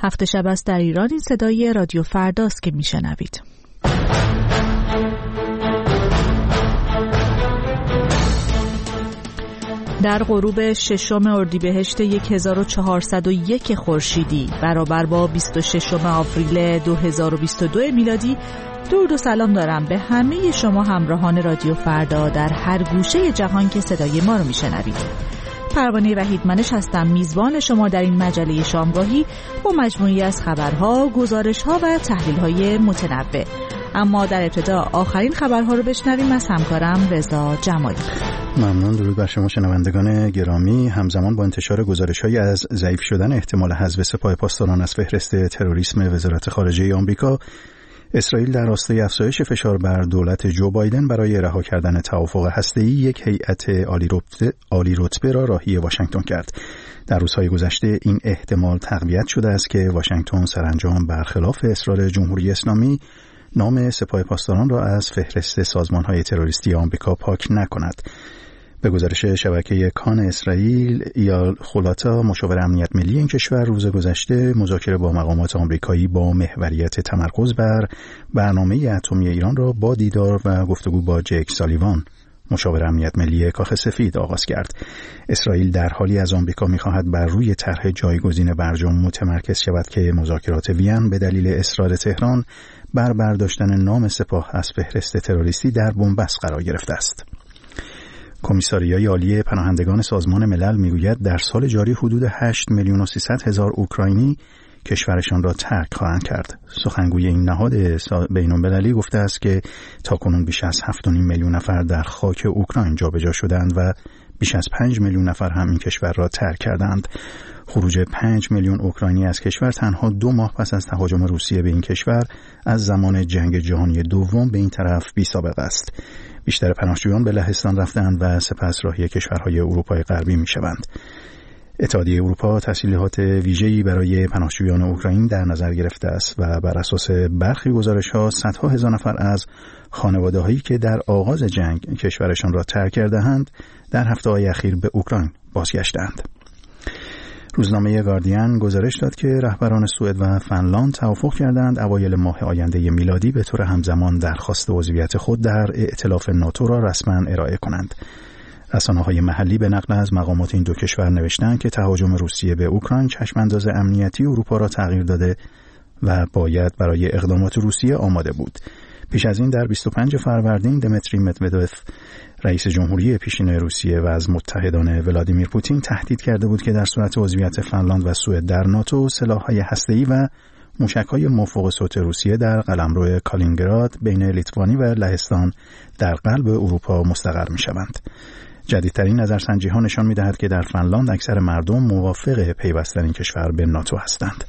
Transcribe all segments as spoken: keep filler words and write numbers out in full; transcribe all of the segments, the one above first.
هفت شب است در ایران. این صدای رادیو فرداست که میشنوید. در غروب ششم اردیبهشت هزار و چهارصد و یک خورشیدی برابر با بیست و ششم آوریل دو هزار و بیست و دو میلادی، درود و سلام دارم به همه شما همراهان رادیو فردا در هر گوشه جهان که صدای ما رو میشنوید. پروانه وحیدمنش هستم، میزبان شما در این مجله شامگاهی با مجموعی از خبرها، گزارشها و تحلیل‌های متنوع. اما در ابتدا آخرین خبرها رو بشنویم از همکارم رضا جمالی. ممنون. درود بر شما شنوندگان گرامی. همزمان با انتشار گزارش‌هایی از ضعیف شدن احتمال حذف سپاه پاسداران از فهرست تروریسم وزارت خارجه آمریکا، اسرائیل در راستای افزایش فشار بر دولت جو بایدن برای رها کردن توافق هسته‌ای یک هیئت عالی رتبه را راهی واشنگتن کرد. در روزهای گذشته این احتمال تقویت شده است که واشنگتن سرانجام برخلاف اصرار جمهوری اسلامی نام سپاه پاسداران را از فهرست سازمان‌های تروریستی آمریکا پاک نکند. به گزارش شبکه کان اسرائیل، ایال خولاتا مشاور امنیت ملی این کشور روز گذشته مذاکره با مقامات آمریکایی با محوریت تمرکز بر برنامه اتمی ایران را با دیدار و گفتگو با جک سالیوان مشاور امنیت ملی کاخ سفید آغاز کرد. اسرائیل در حالی از آمریکا می‌خواهد بر روی طرح جایگزین برجام متمرکز شود که مذاکرات وین به دلیل اصرار تهران بر برداشتن نام سپاه از فهرست تروریستی در بنبست قرار گرفته است. کمیساریای عالی پناهندگان سازمان ملل میگوید در سال جاری حدود هشت میلیون و سیصد هزار اوکراینی کشورشان را ترک خواهند کرد. سخنگوی این نهاد بین‌المللی گفته است که تاکنون بیش از هفت و نیم میلیون نفر در خاک اوکراین جابجا شدند و بیش از پنج میلیون نفر هم این کشور را ترک کردند. خروج پنج میلیون اوکراینی از کشور تنها دو ماه پس از تهاجم روسیه به این کشور از زمان جنگ جهانی دوم به این طرف بی‌سابقه است. بیشتر پناهجویان به لهستان رفتند و سپس راهی کشورهای اروپای غربی می‌شوند. اتحادیه اروپا تسهیلات ویژه‌ای برای پناهجویان اوکراین در نظر گرفته است و بر اساس برخی گزارش‌ها صدها هزار نفر از خانواده‌هایی که در آغاز جنگ کشورشان را ترک کرده‌اند در هفته‌های اخیر به اوکراین بازگشتند. روزنامه گاردین گزارش داد که رهبران سوئد و فنلاند توافق کردند اوایل ماه آینده میلادی به طور همزمان درخواست عضویت خود در ائتلاف ناتو را رسما ارائه کنند. رسانه‌های محلی به نقل از مقامات این دو کشور نوشتند که تهاجم روسیه به اوکراین چشمانداز امنیتی اروپا را تغییر داده و باید برای اقدامات روسیه آماده بود. پیش از این در بیست و پنج فروردین دمیتری مدودوف رئیس جمهوری پیشین روسیه و از متحدان ولادیمیر پوتین تهدید کرده بود که در صورت عضویت فنلاند و سوئد در ناتو سلاح‌های هسته‌ای و موشک‌های مافوق صوت روسیه در قلمرو کالینینگراد بین لیتوانی و لهستان در قلب اروپا مستقر می‌شوند. جدیدترین نظرسنجی‌ها نشان می‌دهد که در فنلاند اکثر مردم موافق پیوستن این کشور به ناتو هستند.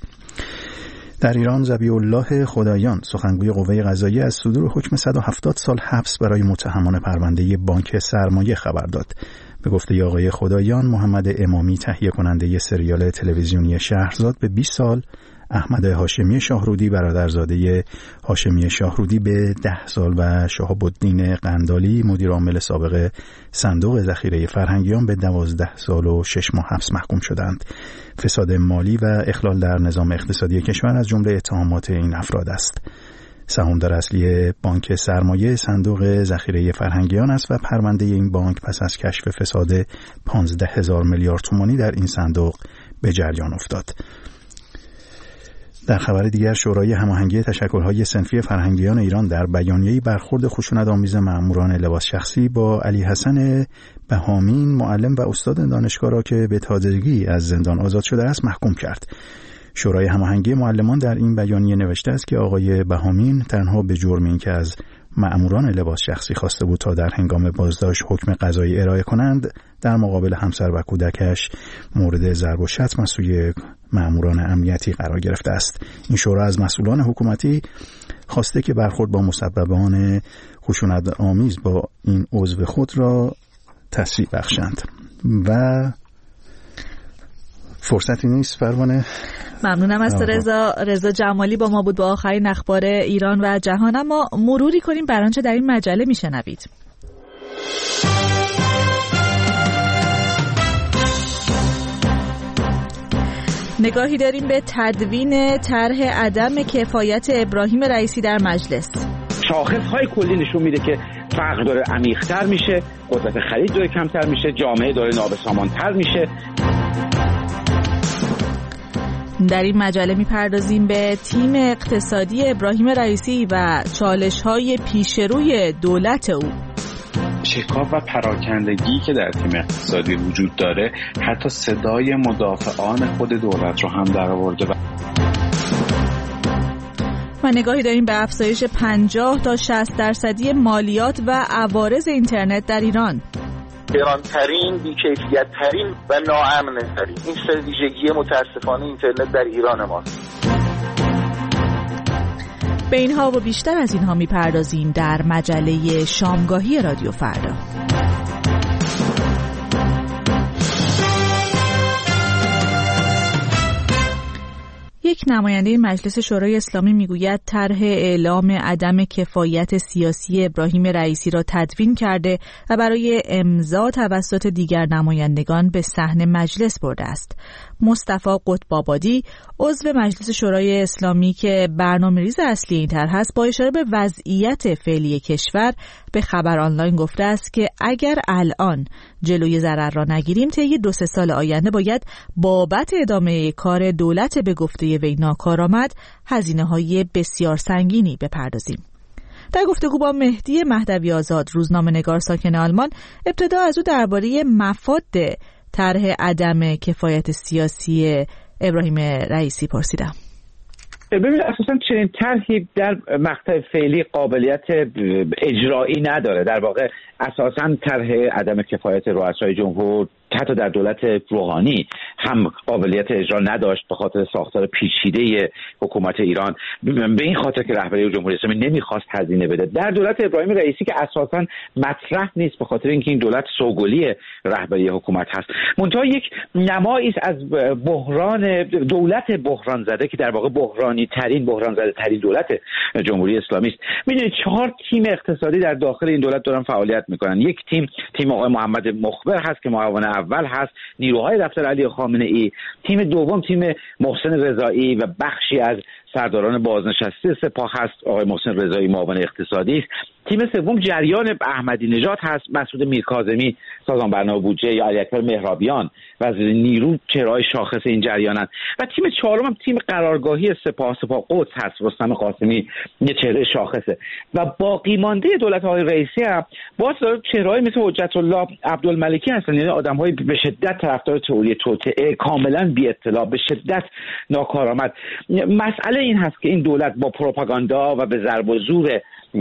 در ایران ذبیح الله خدایان سخنگوی قوه قضاییه از صدور حکم صد و هفتاد سال حبس برای متهمان پرونده بانک سرمایه خبر داد. به گفته آقای خدایان، محمد امامی تهیه کننده سریال تلویزیونی شهرزاد به بیست سال، احمد هاشمی شاهرودی برادرزاده هاشمی شاهرودی به ده سال و شهاب الدین قندالی مدیر عامل سابق صندوق ذخیره فرهنگیان به دوازده سال و شش ماه حبس محکوم شدند. فساد مالی و اخلال در نظام اقتصادی کشور از جمله اتهامات این افراد است. سهامدار اصلی بانک سرمایه صندوق ذخیره فرهنگیان است و پرونده این بانک پس از کشف فساد پانزده هزار میلیارد تومانی در این صندوق به جریان افتاد. در خبر دیگر، شورای هماهنگی تشکل‌های صنفی فرهنگیان ایران در بیانیه‌ای برخورد خشونت‌آمیز مأموران لباس شخصی با علی حسن بهامین، معلم و استاد دانشگاه را که به تازگی از زندان آزاد شده است محکوم کرد. شورای هماهنگی معلمان در این بیانیه نوشته است که آقای بهامین تنها به جرم اینکه از مأموران لباس شخصی خواسته بود تا در هنگام بازداشت حکم قضایی ارائه کنند، در مقابل همسر و کودکش مورد ضرب و شتم از سوی مأموران امنیتی قرار گرفته است. این شورا از مسئولان حکومتی خواسته که برخورد با مسببان خشونت آمیز با این عضو خود را تسریع بخشند. و فرصتی نیست پروانه. ممنونم از رضا رضا جمالی با ما بود با آخرین اخبار ایران و جهان. اما مروری کنیم بر آنچه در این مجله میشنوید. نگاهی داریم به تدوین طرح عدم کفایت ابراهیم رئیسی در مجلس. شاخص‌های کلی نشون میده که فقر داره عمیق‌تر میشه، قدرت خرید داره کمتر میشه، جامعه داره نابسامان‌تر میشه. در این مجله میپردازیم به تیم اقتصادی ابراهیم رئیسی و چالش‌های پیشروی دولت او. شکاف و پراکندگی که در تیم اقتصادی وجود داره حتی صدای مدافعان خود دولت رو هم در آورده. و نگاهی داریم به افزایش پنجاه تا شصت درصدی مالیات و عوارض اینترنت در ایران. گرانترین، بی‌کیفیت‌ترین و ناامن‌ترین این سه ویژگی متاسفانه اینترنت در ایران ماست. به اینها و بیشتر از اینها میپردازیم در مجله شامگاهی رادیو فردا. یک نماینده مجلس شورای اسلامی میگوید طرح اعلام عدم کفایت سیاسی ابراهیم رئیسی را تدوین کرده و برای امضا توسط دیگر نمایندگان به صحن مجلس برده است. مصطفی قطب‌آبادی عضو مجلس شورای اسلامی که برنامه‌ریز اصلی این طرح است با اشاره به وضعیت فعلی کشور به خبر آنلاین گفته است که اگر الان جلوی ضرر را نگیریم طی دو سه سال آینده باید بابت ادامه کار دولت به گفته وی ناکارآمد هزینه‌های بسیار سنگینی بپردازیم. در گفتگو با مهدی مهدوی آزاد روزنامه‌نگار ساکن آلمان ابتدا از او درباره مفاد طرح عدم کفایت سیاسی ابراهیم رئیسی پرسیدم. ببینید اساساً چنین طرحی در مقطع فعلی قابلیت اجرایی نداره. در واقع اساساً طرح عدم کفایت رؤسای جمهور حتی در دولت روحانی هم قابلیت اجرا نداشت به خاطر ساختار پیچیده حکومت ایران، به این خاطر که رهبری جمهوری اسلامی نمیخواست هزینه بده. در دولت ابراهیم رئیسی که اساساً مطرح نیست به خاطر اینکه این دولت سوگلی رهبری حکومت هست، منتها یک نمایی است از بحران دولت بحران زده که در واقع بحرانی ترین بحران زده ترین دولت جمهوری اسلامی است. میدونید چهار تیم اقتصادی در داخل این دولت دارن فعالیت میکنن. یک تیم تیم آقای محمد مخبر هست که معاون اول هست، نیروهای دفتر علی خامنه ای. تیم دوم تیم محسن رضایی و بخشی از سرداران بازنشسته سپاه هست، آقای محسن رضایی معاون اقتصادی است. تیم سوم جریان احمدی نژاد هست، مسعود میرکاظمی سازمان برنامه بودجه یا علی اکبر مهرابیان وزیر نیرو چهره‌های شاخص این جریانند. و تیم چهارم هم تیم قرارگاهی سپاه سپاه قدس هست، رستم قاسمی یه چهره شاخصه. و باقی مانده دولت آقای رئیسی هم باز چهره‌های مثل حجت الله عبدالملکی هستن، یعنی آدم‌های به شدت طرفدار تئوری توطئه، کاملا بی اطلاع، به شدت ناکارآمد. مسئله این هست که این دولت با پروپاگاندا و به ضرب و زور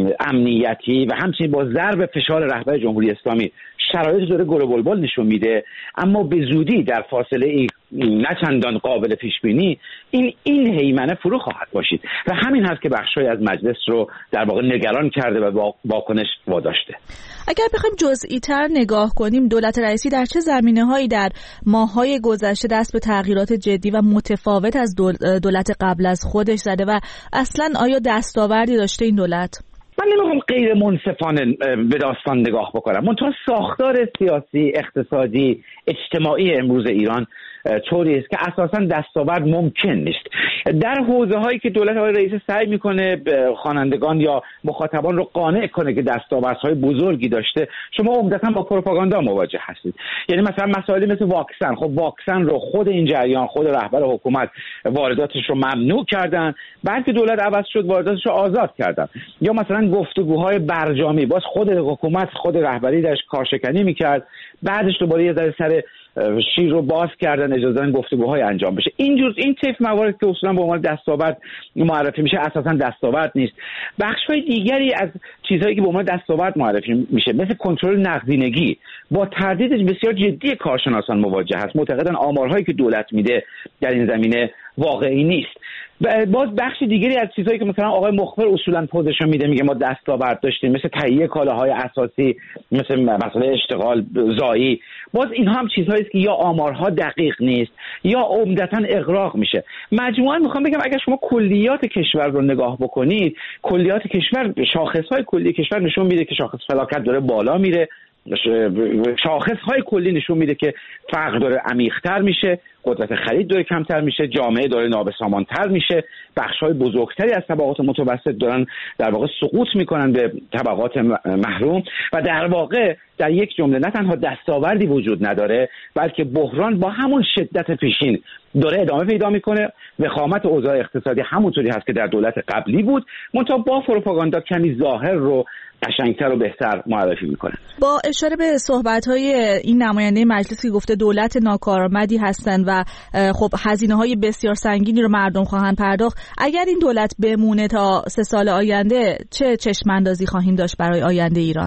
امنیتی و همچنین با ضرب فشار رهبر جمهوری اسلامی شرایط داره گل و بلبل نشون میده، اما به زودی در فاصله ای نه چندان قابل پیش بینی این این هیمنه فرو خواهد باشید و همین هست که بخشای از مجلس رو در واقع نگران کرده و با واکنش واداشته. اگر بخوایم جزئی تر نگاه کنیم دولت رئیسی در چه زمینه‌هایی در ماه‌های گذشته دست به تغییرات جدی و متفاوت از دولت قبل از خودش زده و اصلاً آیا دستاوردی داشته این دولت؟ من نمیخوام غیر منصفانه به داستان نگاه بکنم، منتها ساختار سیاسی، اقتصادی، اجتماعی امروز ایران طوری است که اساساً دستاورد ممکن نیست. در حوزه‌هایی که دولت آقای رئیس سعی میکنه خوانندگان یا مخاطبان رو قانع کنه که دستاوردهای بزرگی داشته، شما عمدتاً با پروپاگاندا مواجه هستید. یعنی مثلا مسائلی مثل واکسن، خب واکسن رو خود این جریان، خود رهبر حکومت وارداتش رو ممنوع کردن، بعد که دولت عوض شد وارداتش رو آزاد کردن. یا مثلا گفتگوهای برجامی، باز خود حکومت، خود رهبری داشت کارشکنی میکرد، بعدش دوباره یه ذره سر شیر رو باز کردن، اجازه دادن گفتگوهای انجام بشه. اینجور این طیف موارد که اصولا به عنوان دستاورد معرفی میشه اساسا دستاورد نیست. بخش‌های دیگری از چیزهایی که به عنوان دستاورد معرفی میشه مثل کنترل نقدینگی با تردید بسیار جدی کارشناسان مواجه هست. معتقدن آمارهایی که دولت میده در این زمینه واقعی نیست. باز بخش دیگری از چیزهایی که مثلا آقای مخبر اصولا پوزشون میده، میگه ما دستاورد داشتیم، مثل تهیه کالاهای اساسی، مثل مسئله اشتغال زایی، باز اینها هم چیزهایی است که یا آمارها دقیق نیست یا عمدتاً اغراق میشه. مجموعاً میخوام بگم اگر شما کلیات کشور رو نگاه بکنید، کلیات کشور، شاخصهای کلی کشور نشون میده که شاخص فلاکت داره بالا میره، شاخصهای کلی نشون میده که فقر داره عمیق‌تر میشه، قدرت خرید داره کمتر میشه، جامعه داره نابسامانتر میشه، بخش‌های بزرگتری از طبقات متوسط دارن در واقع سقوط میکنن به طبقات محروم و در واقع در یک جمله نه تنها دستاوردی وجود نداره بلکه بحران با همون شدت پیشین داره ادامه پیدا میکنه. وخامت اوضاع اقتصادی همونطوری هست که در دولت قبلی بود، منتها با پروپاگاندا کمی ظاهر رو قشنگتر و بهتر معرفی میکنه. با اشاره به صحبت‌های این نماینده مجلس که گفته دولت ناکارآمدی هستند و خب هزینه‌های بسیار سنگینی رو مردم خواهند پرداخت، اگر این دولت بمونه تا سه سال آینده چه چشم‌اندازی خواهیم داشت برای آینده ایران؟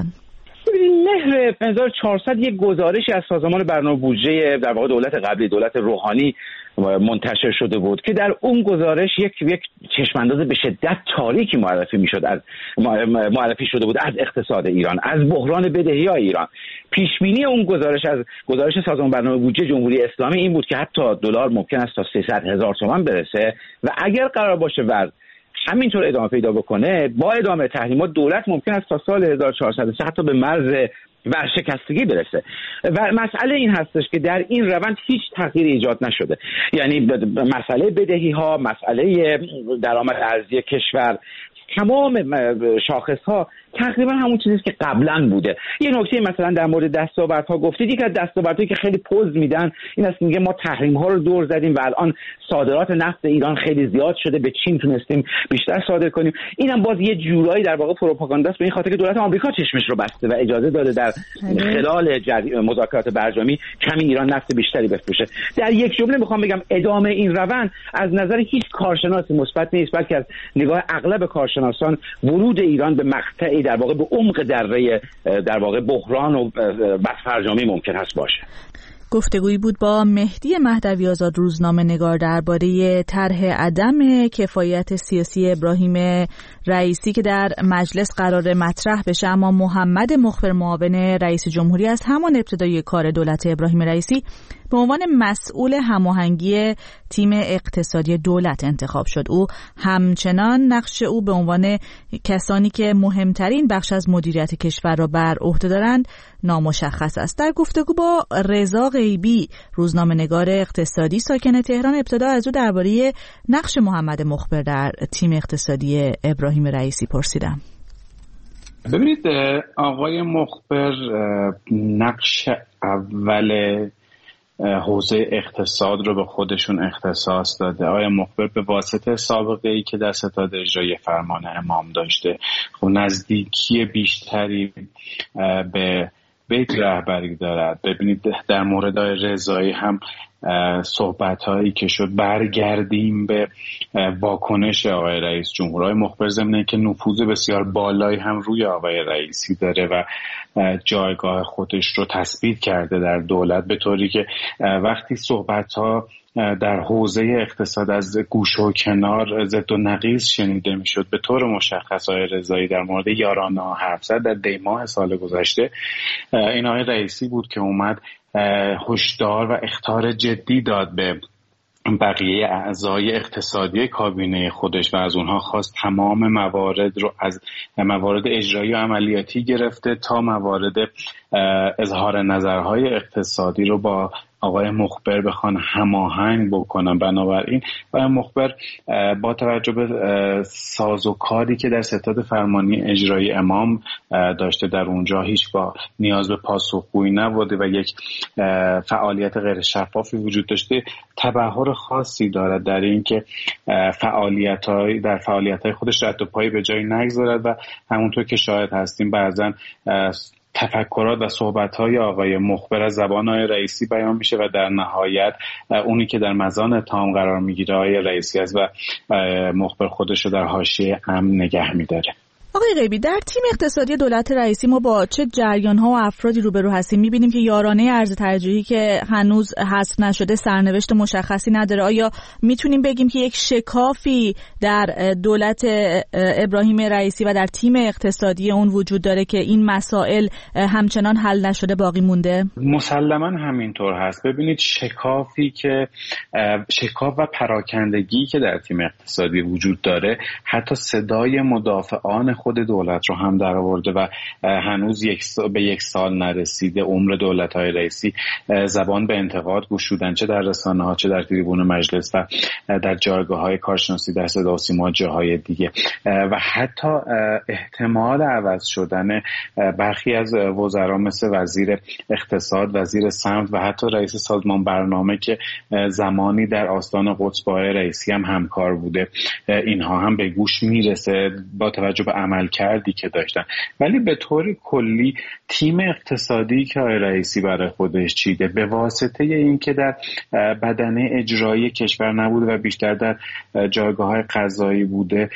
مهر هزار و چهارصد یک گزارشی از سازمان برنامه بودجه در واقع دولت قبلی، دولت روحانی منتشر شده بود که در اون گزارش یک یک چشمانداز به شدت تاریکی معرفی میشد از معرفی شده بود از اقتصاد ایران، از بحران بدهی‌های ایران. پیش بینی اون گزارش از گزارش سازمان برنامه بودجه جمهوری اسلامی این بود که حتی دلار ممکن است تا سیصد هزار تومان برسه و اگر قرار باشه وضع همینطور ادامه پیدا بکنه با ادامه تحریمات دولت ممکن است تا سال هزار و چهارصد حتی به مرز ورشکستگی برسه. و مسئله این هستش که در این روند هیچ تغییری ایجاد نشده، یعنی مسئله بدهی ها، مسئله درآمد ارزی کشور، تمام شاخص ها تقریبا همون چیزی که قبلا بوده. یه نکته مثلا در مورد دستاوردها گفتید، یک از دستاوردهایی که خیلی پوز میدن این است میگه ما تحریم ها رو دور زدیم و الان صادرات نفت ایران خیلی زیاد شده، به چین تونستیم بیشتر صادر کنیم. اینم باز یه جورایی در واقع پروپاگانداست به این خاطر که دولت آمریکا چشمش رو بسته و اجازه داده در خلال مذاکرات برجامی کمی ایران نفت بیشتری بفروشه. در یک جمله میخوام بگم ادامه این روند از نظر هیچ کارشناسی مثبت نیست، بلکه از نگاه اغلب کارشناسان ورود ایران به مقطعی در واقع به عمق دره در واقع بحران و بسفرجامی ممکن است باشه. گفتگویی بود با مهدی مهدوی آزاد روزنامه نگار درباره طرح عدم کفایت سیاسی ابراهیم رئیسی که در مجلس قرار مطرح بشه، اما محمد مخبر معاون رئیس جمهوری از همان ابتدای کار دولت ابراهیم رئیسی به عنوان مسئول هماهنگی تیم اقتصادی دولت انتخاب شد. او همچنان نقش او به عنوان کسانی که مهمترین بخش از مدیریت کشور را بر عهده دارند نامشخص است. در گفتگو با رضا غیبی روزنامه‌نگار اقتصادی ساکن تهران ابتدا از او درباره نقش محمد مخبر در تیم اقتصادی ابراهیم رئیسی پرسیدم. ببینید آقای مخبر نقش اول حوزه اقتصاد رو به خودشون اختصاص داده. آقای مخبر به واسطه سابقه ای که در ستاد اجرایی فرمان امام داشته، خب نزدیکی بیشتری به بیت رهبری دارد. ببینید در مورد آقای رضایی هم صحبت هایی که شد برگردیم به واکنش آقای رئیس جمهور. آقای مخبر ضمن که نفوذ بسیار بالایی هم روی آقای رئیسی داره و جایگاه خودش رو تثبیت کرده در دولت، به طوری که وقتی صحبت ها در حوزه اقتصاد از گوشه و کنار ضد و نقیض شنیده میشد، به طور مشخص آقای رضایی در مورد یارانه حرف زد. در دی ماه سال گذشته این آقای رئیسی بود که اومد هشدار و اخطار جدی داد به بقیه اعضای اقتصادی کابینه خودش و از اونها خواست تمام موارد رو از موارد اجرایی و عملیاتی گرفته تا موارد اظهار نظرهای اقتصادی رو با آقای مخبر بخوان هماهنگ بکنن. بنابراین آقای مخبر با توجه به سازوکاری که در ستاد فرمانی اجرایی امام داشته در اونجا هیچگاه نیاز به پاسخگویی نبوده و یک فعالیت غیر شفافی وجود داشته، تبحر خاصی دارد در این که فعالیت‌های در فعالیت‌های خودش رد و پایی به جایی نگذارد و همونطور که شاهد هستیم بعضن تفکرات و صحبت‌های آقای مخبر از زبان آقای رئیسی بیان میشه و در نهایت اونی که در مزان اتهام قرار میگیره آقای رئیسی است و مخبر خودش رو در حاشیه امن نگه میداره. آقای غیبی، در تیم اقتصادی دولت رئیسی ما با چه جریان‌ها و افرادی روبرو هستیم؟ می‌بینیم که یارانه ارز ترجیحی که هنوز حذف نشده سرنوشت مشخصی نداره. آیا میتونیم بگیم که یک شکافی در دولت ابراهیم رئیسی و در تیم اقتصادی اون وجود داره که این مسائل همچنان حل نشده باقی مونده؟ مسلماً همینطور هست. ببینید شکافی که شکاف و پراکندگی که در تیم اقتصادی وجود داره، حتی صدای مدافعان خود دولت رو هم در آورده و هنوز یک سال به یک سال نرسیده عمر دولت‌های رئیسی زبان به انتقاد گشودن، چه در رسانه‌ها چه در تریبون مجلس و در جایگاه‌های کارشناسی در صدا و سیما جاهای دیگه و حتی احتمال عوض شدن برخی از وزرا مثل وزیر اقتصاد، وزیر سمت و حتی رئیس سازمان برنامه که زمانی در آستان قدس با رئیسی هم همکار بوده، اینها هم به گوش میرسه با توجه به عملکردی که داشتن. ولی به طور کلی تیم اقتصادی که آقای رئیسی برای خودش چیده به واسطه این که در بدنه اجرایی کشور نبوده و بیشتر در جایگاه‌های قضایی بوده،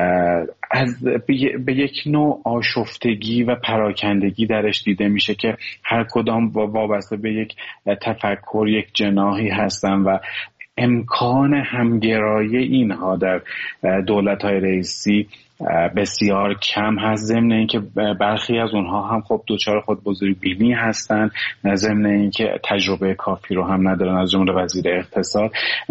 از به یک نوع آشفتگی و پراکندگی درش دیده میشه که هر کدام وابسته به یک تفکر، یک جناحی هستن و امکان همگرایی اینها در دولت‌های رئیسی بسیار کم هست، ضمن اینکه برخی از اونها هم خب دوچار خود بزرگبینی هستند، ضمن اینکه تجربه کافی رو هم ندارن، از جمله وزیر اقتصاد.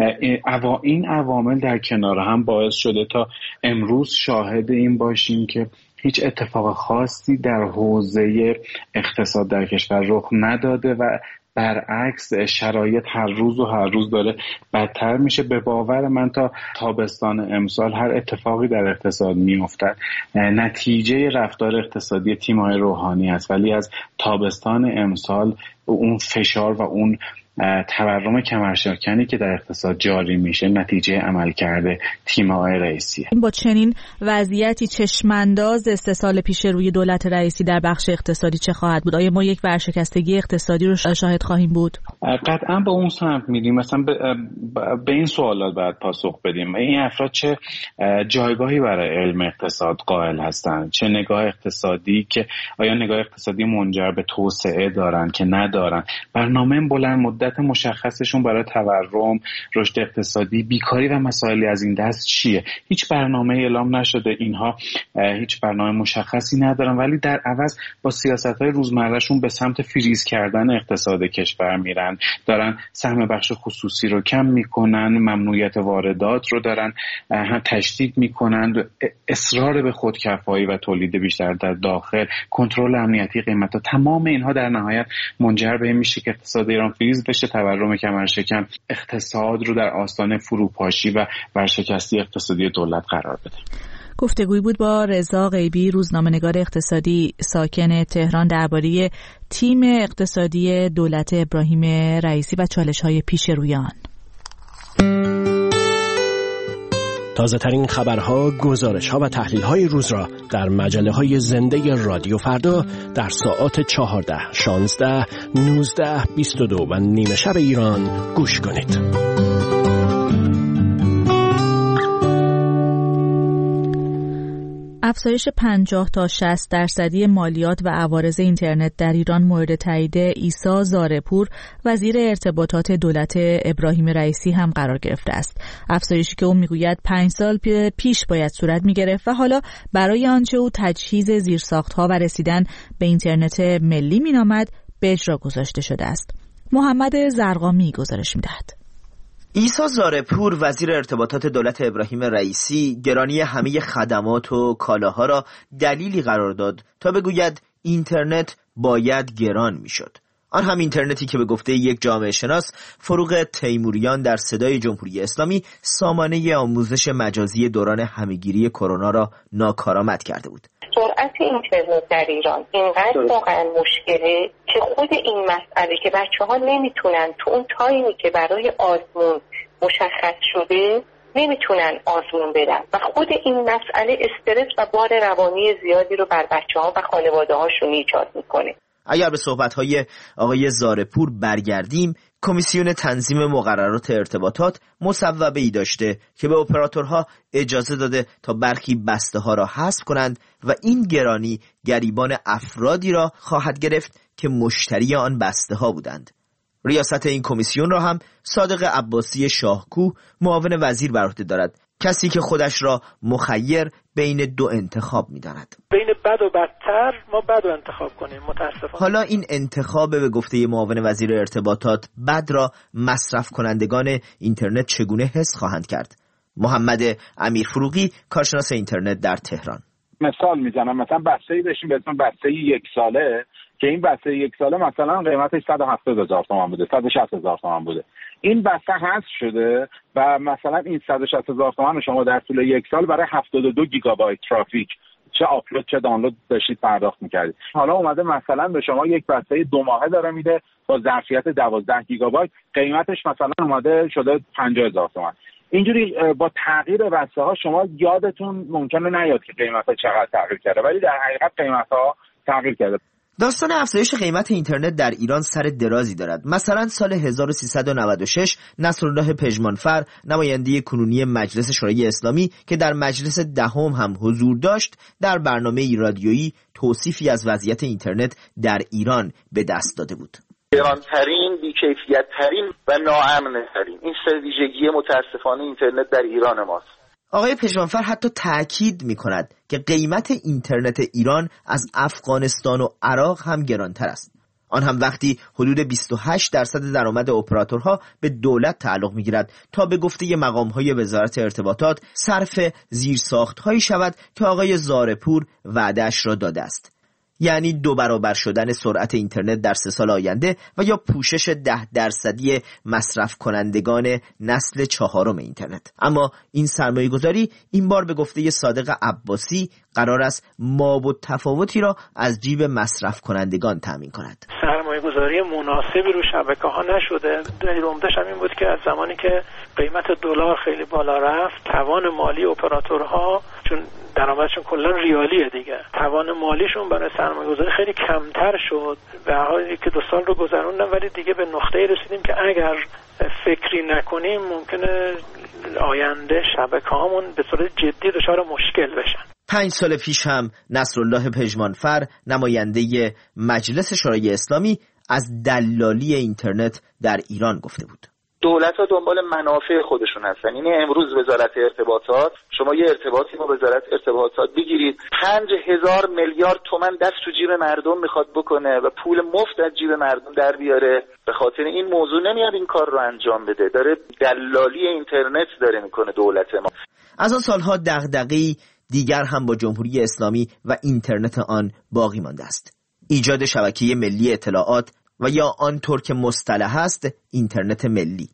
این عوامل در کنار هم باعث شده تا امروز شاهد این باشیم که هیچ اتفاق خاصی در حوزه اقتصاد در کشور رخ نداده و برعکس شرایط هر روز و هر روز داره بدتر میشه. به باور من تا تابستان امسال هر اتفاقی در اقتصاد میافتد نتیجه رفتار اقتصادی تیم‌های روحانی است، ولی از تابستان امسال اون فشار و اون تورم کمرشکنی که در اقتصاد جاری میشه نتیجه عمل کرده تیم‌های رئیسیه. با چنین وضعیتی چشمانداز سه سال پیش روی دولت رئیسی در بخش اقتصادی چه خواهد بود؟ آیا ما یک ورشکستگی اقتصادی رو شاهد خواهیم بود؟ قطعا به اون سمت میریم. مثلا به این سوالات باید پاسخ بدیم. این افراد چه جایگاهی برای علم اقتصاد قائل هستند؟ چه نگاه اقتصادی که آیا نگاه اقتصادی منجر به توسعه دارن که ندارن؟ برنامه بلند مدت مشخصشون برای تورم، رشد اقتصادی، بیکاری و مسائلی از این دست چیه؟ هیچ برنامه اعلام نشده. اینها هیچ برنامه مشخصی ندارن، ولی در عوض با سیاست‌های روزمرهشون به سمت فریز کردن اقتصاد کشور میرن. دارن سهم بخش خصوصی رو کم میکنن، ممنوعیت واردات رو دارن هم تشدید میکنن، اصرار به خودکفایی و تولید بیشتر در داخل، کنترل امنیتی قیمتا. تمام اینها در نهایت منجر به این میشه که اقتصاد ایران فریز بشه، تورم کمرشکن اقتصاد رو در آستانه فروپاشی و ورشکستی اقتصادی دولت قرار بده. گفتگوی بود با رضا غیبی، روزنامه‌نگار اقتصادی ساکن تهران، درباره تیم اقتصادی دولت ابراهیم رئیسی و چالش‌های پیش روی آن. تازه ترین خبرها، گزارش‌ها و تحلیل‌های روز را در مجله‌های زنده رادیو فردا در ساعات چهارده، شانزده، نوزده، بیست و دو و نیمه شب ایران گوش کنید. افزایش پنجاه تا شصت درصدی مالیات و عوارض اینترنت در ایران مورد تایید عیسی زارپور، وزیر ارتباطات دولت ابراهیم رئیسی هم قرار گرفته است. افزایشی که او میگوید پنج سال پیش باید صورت میگرفت و حالا برای آنچه او تجهیز زیرساختها و رسیدن به اینترنت ملی مینامد به اجرا گذاشته شده است. محمد زرقامی گزارش میدهد. عیسی زارپور، وزیر ارتباطات دولت ابراهیم رئیسی، گرانی همه خدمات و کالاها را دلیلی قرار داد تا بگوید اینترنت باید گران میشد. آن هم اینترنتی که به گفته یک جامعه شناس فروغ تیموریان در صدای جمهوری اسلامی سامانه آموزش مجازی دوران همهگیری کرونا را ناکارآمد کرده بود. سرعت اینترنت در ایران اینقدر واقعا مشکله که خود این مسئله که بچه ها نمیتونن تو اون تایمی که برای آزمون مشخص شده نمیتونن آزمون بدن و خود این مسئله استرس و بار روانی زیادی رو بر بچه ها و خانواده هاشون ایجاد میکنه. اگر به صحبت‌های آقای زارپور برگردیم، کمیسیون تنظیم مقررات ارتباطات مصوبه‌ای داشته که به اپراتورها اجازه داده تا برخی بسته‌ها را حذف کنند و این گرانی گریبان افرادی را خواهد گرفت که مشتری آن بسته‌ها بودند. ریاست این کمیسیون را هم صادق عباسی شاهکوه، معاون وزیر، بر عهده دارد، کسی که خودش را مخیر بین دو انتخاب می‌داند. بین بد و بدتر ما بد رو انتخاب کنیم متاسفانه. حالا این انتخاب به گفته معاون وزیر ارتباطات بد را مصرف کنندگان اینترنت چگونه حس خواهند کرد؟ محمد امیرفروغی، کارشناس اینترنت در تهران: مثال میزنم، مثلا بسته‌ای داشتیم به اسم بسته یک ساله که این بسته یک ساله مثلا قیمتش صد و هفتاد هزار تومان بوده، صد و شصت هزار تومان بوده. این بسته حذف شده و مثلا این صد و شصت هزار تومان شما در طول یک سال برای هفتاد و دو گیگابایت ترافیک چه آپلود چه دانلود داشتید پرداخت میکردید. حالا اومده مثلا به شما یک بسته دو ماهه داره میده با ظرفیت دوازده گیگابایت، قیمتش مثلا اومده شده پنجاه هزار تومان. اینجوری با تغییر بسته ها شما یادتون ممکنه نیاد که قیمت ها چقدر تغییر کرده، ولی در حقیقت قیمت ها تغییر کرده. داستان افزایش قیمت اینترنت در ایران سر درازی دارد. مثلا سال هزار و سیصد و نود و شش نصرالله پژمانفر، نماینده کنونی مجلس شورای اسلامی که در مجلس دهم هم حضور داشت، در برنامه رادیویی توصیفی از وضعیت اینترنت در ایران به دست داده بود. گرانترین، بی‌کیفیت‌ترین و ناامن‌ترین این سه ویژگی متاسفانه اینترنت در ایران ماست. آقای پژمانفر حتی تأکید می‌کند که قیمت اینترنت ایران از افغانستان و عراق هم گرانتر است. آن هم وقتی حدود بیست و هشت درصد درآمد اپراتورها به دولت تعلق می‌گیرد تا به گفته مقام‌های وزارت ارتباطات صرف زیرساخت‌هایی شود که آقای زارپور وعده‌اش را داده است. یعنی دو برابر شدن سرعت اینترنت در سه سال آینده و یا پوشش ده درصدی مصرف کنندگان نسل چهارم اینترنت. اما این سرمایه گذاری این بار به گفته صادق عباسی قرار است ماب و تفاوتی را از جیب مصرف کنندگان تامین کند. سرمایه گذاری مناسبی رو شبکه ها نشده. دلیل عمده‌ش هم این بود که از زمانی که قیمت دلار خیلی بالا رفت، توان مالی اپراتورها، چون درآمدشون کلا ریالیه دیگه، توان مالیشون برای سرمایه‌گذاری خیلی کمتر شد. به هر حال که دو سال رو گذروندن، ولی دیگه به نقطه‌ای رسیدیم که اگر فکری نکنیم ممکنه آینده شبکه‌هامون به صورت جدی دچار مشکل بشن. پنج سال پیش هم نصرالله پژمانفر، نماینده مجلس شورای اسلامی، از دلالی اینترنت در ایران گفته بود. دولت ها دنبال منافع خودشون هستن. یعنی امروز وزارت ارتباطات، شما یه ارتباطی با وزارت ارتباطات بگیرید، پنج هزار میلیارد تومان دست تو جیب مردم میخواد بکنه و پول مفت از جیب مردم در بیاره. به خاطر این موضوع نمیاد این کار رو انجام بده. داره دلالی اینترنت داره میکنه دولت ما. از آن سالها دغدغه‌ای دیگر هم با جمهوری اسلامی و اینترنت آن باقی مانده است. ایجاد شبکه ملی اطلاعات و یا آنطور که مصطلح است اینترنت ملی،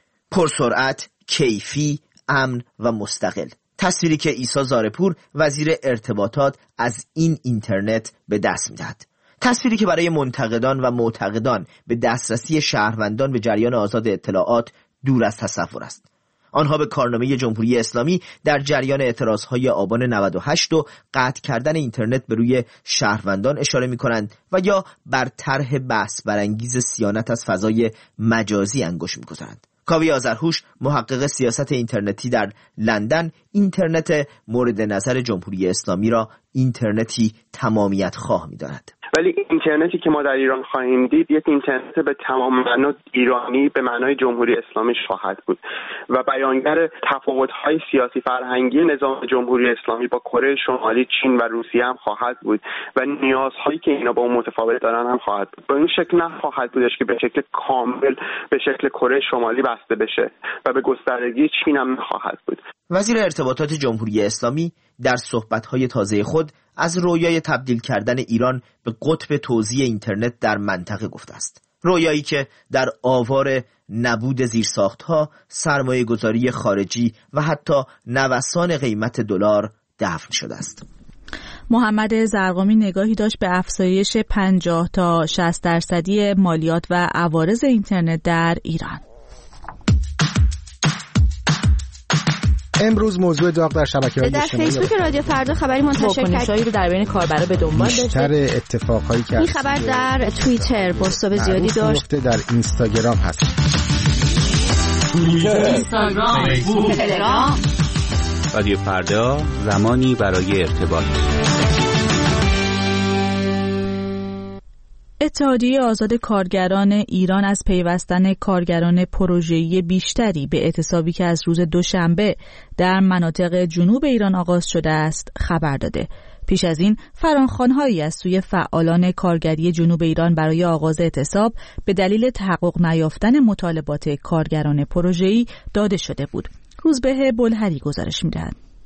پرسرعت، کیفی، امن و مستقل. تصویری که عیسی زارپور وزیر ارتباطات از این اینترنت به دست می‌دهد. تصویری که برای منتقدان و معتقدان به دسترسی شهروندان به جریان آزاد اطلاعات دور از تصور است. آنها به کارنامه جمهوری اسلامی در جریان اعتراضهای آبان نود و هشت و قطع کردن اینترنت به روی شهروندان اشاره می‌کنند و یا بر طرح بحث برانگیز صیانت از فضای مجازی انگشت می‌گذارند. کاوی آذرهوش، محقق سیاست اینترنتی در لندن، اینترنت مورد نظر جمهوری اسلامی را اینترنتی تمامیت خواه می‌داند. ولی اینترنتی که ما در ایران خواهیم دید یک اینترنت به تمام معنا ایرانی به معنای جمهوری اسلامی خواهد بود و بیانگر تفاوت‌های سیاسی فرهنگی نظام جمهوری اسلامی با کره شمالی، چین و روسیه هم خواهد بود و نیازهایی که اینا با اون متفاوت دارن هم خواهد بود. به این شکل نه خواهد بودش که به شکل کامل به شکل کره شمالی بسته بشه و به گستردگی چین هم نخواهد بود. وزیر ارتباطات جمهوری اسلامی در صحبت‌های تازه خود از رویای تبدیل کردن ایران به قطب توزیع اینترنت در منطقه گفته است. رویایی که در آوار نبود زیرساخت‌ها، سرمایه‌گذاری خارجی و حتی نوسان قیمت دلار دفن شده است. محمد زرقامی نگاهی داشت به افزایش پنجاه تا شصت درصدی مالیات و عوارض اینترنت در ایران. امروز موضوع داغ در شبکه‌های اجتماعی در فیسبوک رادیو فردا خبری منتشر کرد رو در بین کاربرا به دنبال داشته. بیشتر اتفاقهایی که این خبر در توییتر پست‌های زیادی داشت. در اینستاگرام هست. توییتر، اینستاگرام، فیسبوک، تلگرام. رادیو فردا، زمانی برای ارتباط. اتحادیه آزاد کارگران ایران از پیوستن کارگران پروژه‌ای بیشتری به اعتصابی که از روز دوشنبه در مناطق جنوب ایران آغاز شده است خبر داده. پیش از این فراخوان‌هایی از سوی فعالان کارگری جنوب ایران برای آغاز اعتصاب به دلیل تحقق نیافتن مطالبات کارگران پروژه‌ای داده شده بود. روزبه بلهری گزارش می‌دهد.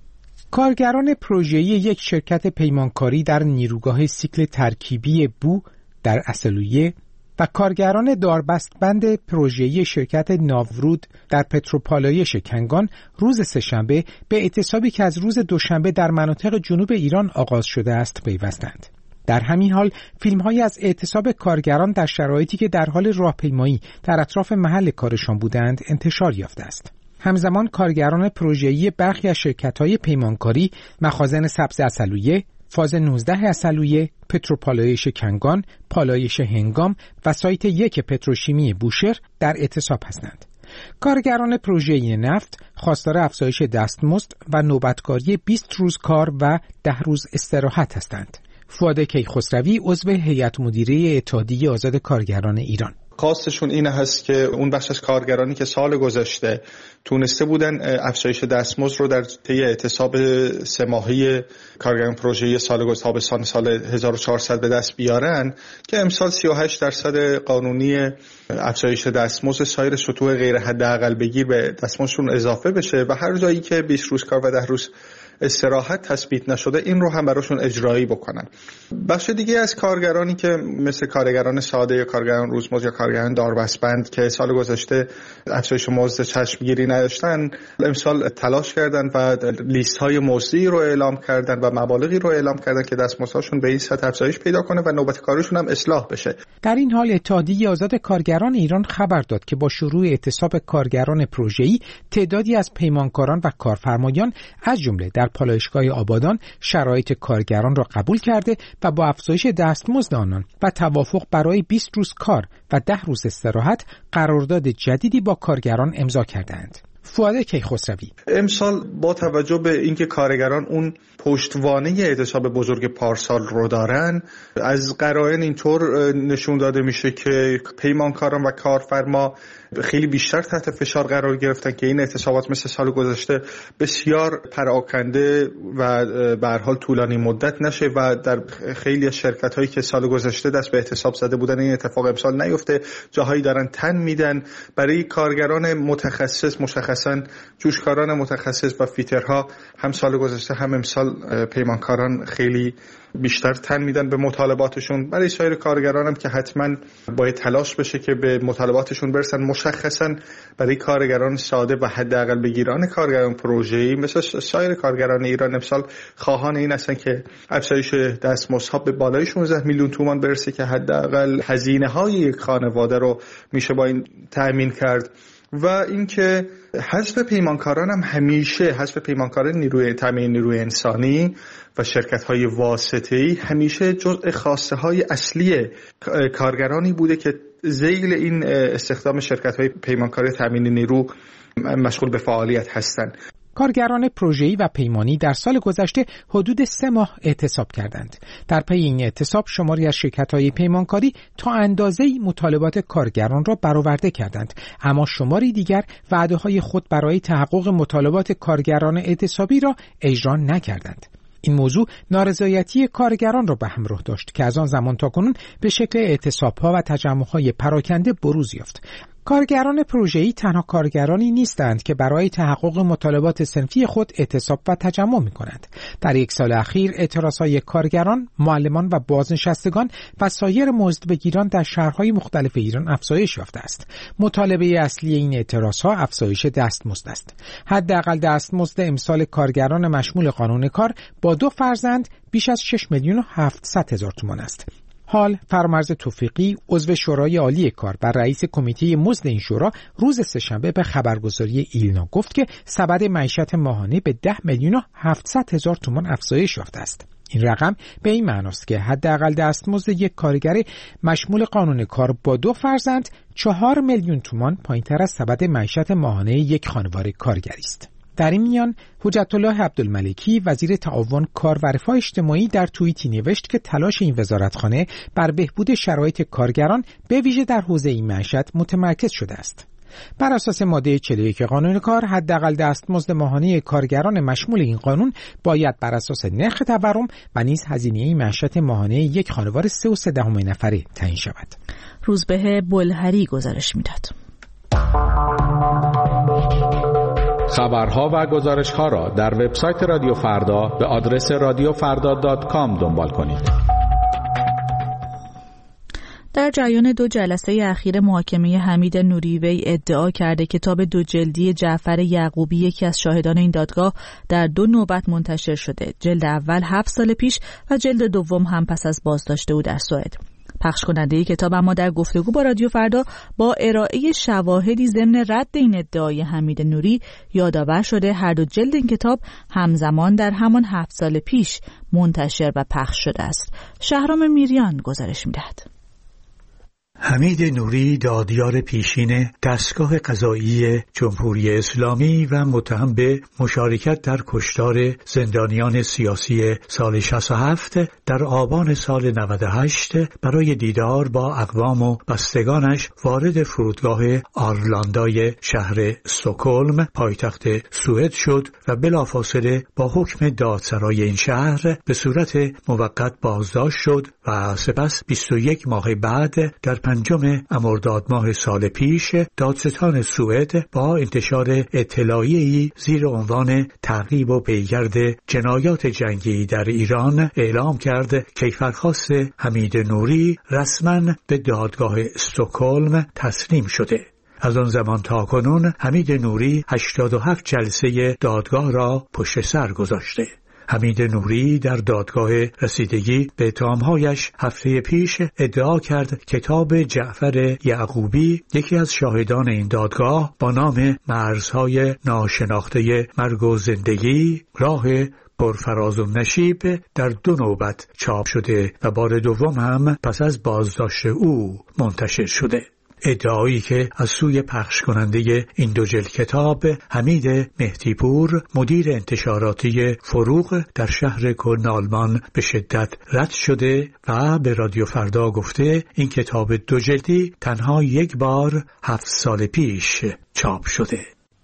کارگران پروژه‌ای یک شرکت پیمانکاری در نیروگاه سیکل ترکیبی بو در اصلویه و کارگران داربستبند پروژه‌ای شرکت ناورود در پتروپالایش کنگان روز سه‌شنبه به اعتصابی که از روز دوشنبه در مناطق جنوب ایران آغاز شده است پیوستند. در همین حال فیلم‌هایی از اعتصاب کارگران در شرایطی که در حال راهپیمایی در اطراف محل کارشان بودند انتشار یافته است. همزمان کارگران پروژه‌ای برخی از شرکت‌های پیمانکاری مخازن سبز اصلویه، فاز نوزده اصلویه، پتروپالایش کنگان، پالایش هنگام و سایت یک پتروشیمی بوشهر در اعتصاب هستند. کارگران پروژه‌ای نفت خواستار افزایش دستمزد و نوبتگاری بیست روز کار و ده روز استراحت هستند. فؤاد کیخسروی عضو هیئت مدیره اتحادیه آزاد کارگران ایران: خواستشون این هست که اون بخش از کارگرانی که سال گذشته تونسته بودن افزایش دستمزد رو در طی اعتصاب سه ماهه کارگران پروژه‌ای سال گذشته تابستان سال هزار و چهارصد به دست بیارن که امسال سی و هشت درصد قانونی افزایش دستمزد سایر سطوح غیر حداقل بگیر به دستمزدشون اضافه بشه و هر جایی که بیست روز کار و ده روز استراحت تثبیت نشده این رو هم براشون اجرایی بکنن. بخش دیگه از کارگرانی که مثل کارگران ساده یا کارگران روزمزد یا کارگران داربستبند که سال گذشته افزایش مزد چشمگیری نداشتن امسال تلاش کردن و لیست های مزدی رو اعلام کردن و مبالغی رو اعلام کردن که دستمزدشون به این سطح افزایش پیدا کنه و نوبت کارشون هم اصلاح بشه. در این حال اتحادیه آزاد کارگران ایران خبر داد که با شروع اعتصاب کارگران پروژه‌ای تعدادی از پیمانکاران و کارفرمایان از جمله در پالایشگاه آبادان شرایط کارگران را قبول کرده و با افزایش دستمزد آنان و توافق برای بیست روز کار و ده روز استراحت قرارداد جدیدی با کارگران امضا کردند. فؤاد کیخسروی: امسال با توجه به اینکه کارگران اون پشتوانه اعتصاب بزرگ پارسال رو دارن از قرائن اینطور نشون داده میشه که پیمانکاران و کارفرما خیلی بیشتر تحت فشار قرار گرفتن که این اعتصابات مثل سال گذشته بسیار پراکنده و به هر حال طولانی مدت نشه و در خیلی از شرکت هایی که سال گذشته دست به اعتصاب زده بودن این اتفاق امسال نیفته. جاهایی دارن تن میدن. برای کارگران متخصص مشخصا جوشکاران متخصص و فیترها هم سال گذشته هم امسال پیمانکاران خیلی بیشتر تن میدن به مطالباتشون. برای سایر کارگران هم که حتما باید تلاش بشه که به مطالباتشون برسن. مشخصا برای کارگران ساده و حداقل بگیران کارگران پروژه‌ای مثل سایر کارگران ایران امسال خواهان این هستن که افزایش دستمزدها به بالای شانزده میلیون تومان برسه که حداقل هزینه‌های یک خانواده رو میشه با این تأمین کرد. و اینکه حذف پیمانکاران هم همیشه حذف پیمانکاران نیروی تامین نیروی انسانی و شرکت‌های واسطه‌ای همیشه جزء خواسته-های اصلی کارگرانی بوده که ذیل این استخدام شرکت‌های پیمانکاری تامین نیرو مشغول به فعالیت هستند. کارگران پروژه‌ای و پیمانی در سال گذشته حدود سه ماه اعتصاب کردند. در پی این اعتصاب شماری از شرکت‌های پیمانکاری تا اندازه‌ای مطالبات کارگران را برآورده کردند، اما شماری دیگر وعده‌های خود برای تحقق مطالبات کارگران اعتصابی را اجرا نکردند. این موضوع نارضایتی کارگران را به همراه داشت که از آن زمان تاکنون به شکل اعتصاب‌ها و تجمع‌های پراکنده بروز یافت. کارگران پروژه‌ای تنها کارگرانی نیستند که برای تحقق مطالبات صنفی خود اعتصاب و تجمع می‌کنند. در یک سال اخیر اعتراضهای کارگران، معلمان و بازنشستگان و سایر مزدبگیران در شهرهای مختلف ایران افزایش یافته است. مطالبه اصلی این اعتراضها افزایش دستمزد است. حداقل دستمزد امسال کارگران مشمول قانون کار با دو فرزند بیش از شش میلیون و هفتصد هزار تومان است. حال فرامرز توفیقی عضو شورای عالی کار و رئیس کمیته مزد این شورا روز سه‌شنبه به خبرگزاری ایلنا گفت که سبد معیشت ماهانه به ده میلیون و هفتصد هزار تومان افزایش یافته است. این رقم به این معناست که حداقل دستمزد یک کارگر مشمول قانون کار با دو فرزند چهار میلیون تومان پایین‌تر از سبد معیشت ماهانه یک خانواده کارگری است. در این میان حجت الله عبدالملکی وزیر تعاون کار و رفاه اجتماعی در توییتی نوشت که تلاش این وزارتخانه بر بهبود شرایط کارگران به ویژه در حوزه معیشت متمرکز شده است. بر اساس ماده چهل و یک قانون کار حداقل دستمزد ماهانه کارگران مشمول این قانون باید بر اساس نرخ تورم و نیز هزینه معیشت ماهانه یک خانواده سه و سه دهم نفره تعیین شود. روزبه بلهری گزارش میداد. خبرها و گزارش‌ها را در وبسایت رادیو فردا به آدرس رادیو فردا دات کام دنبال کنید. در جریان دو جلسه اخیر محاکمه حمید نوری، وی ادعا کرده کتاب دو جلدی جعفر یعقوبی، یکی از شاهدان این دادگاه، در دو نوبت منتشر شده. جلد اول هفت سال پیش و جلد دوم هم پس از بازداشت او در سوئد. پخش کننده کتاب اما در گفتگو با رادیو فردا با ارائه شواهدی ضمن رد این ادعای حمید نوری یادآور شده هر دو جلد این کتاب همزمان در همان هفت سال پیش منتشر و پخش شده است. شهرام میریان گزارش می‌دهد. حمید نوری دادیار پیشین دستگاه قضایی جمهوری اسلامی و متهم به مشارکت در کشتار زندانیان سیاسی سال شصت و هفت در آبان سال نود و هشت برای دیدار با اقوام و بستگانش وارد فرودگاه آرلاندای شهر استکهلم پایتخت سوئد شد و بلافاصله با حکم دادسرای این شهر به صورت موقت بازداشت شد و سپس بیست و یک ماه بعد در پنجم مرداد ماه سال پیش دادستان سوئد با انتشار اطلاعیه‌ای زیر عنوان تعقیب و پیگرد جنایات جنگی در ایران اعلام کرد کیفرخواست حمید نوری رسما به دادگاه استکهلم تسلیم شده. از آن زمان تا کنون حمید نوری هشتاد و هفت جلسه دادگاه را پشت سر گذاشته. حمید نوری در دادگاه رسیدگی به اتهام‌هایش هفته پیش ادعا کرد کتاب جعفر یعقوبی، یکی از شاهدان این دادگاه، با نام مرزهای ناشناخته مرگ و زندگی، راه پرفراز و نشیب، در دو نوبت چاپ شده و بار دوم هم پس از بازداشت او منتشر شده. ادعایی که از سوی پخش کننده این دو جلد کتاب حمید مهدیپور، مدیر انتشاراتی فروغ در شهر کلن آلمان، به شدت رد شده و به رادیو فردا گفته این کتاب دو جلدی تنها یک بار هفت سال پیش چاپ شده.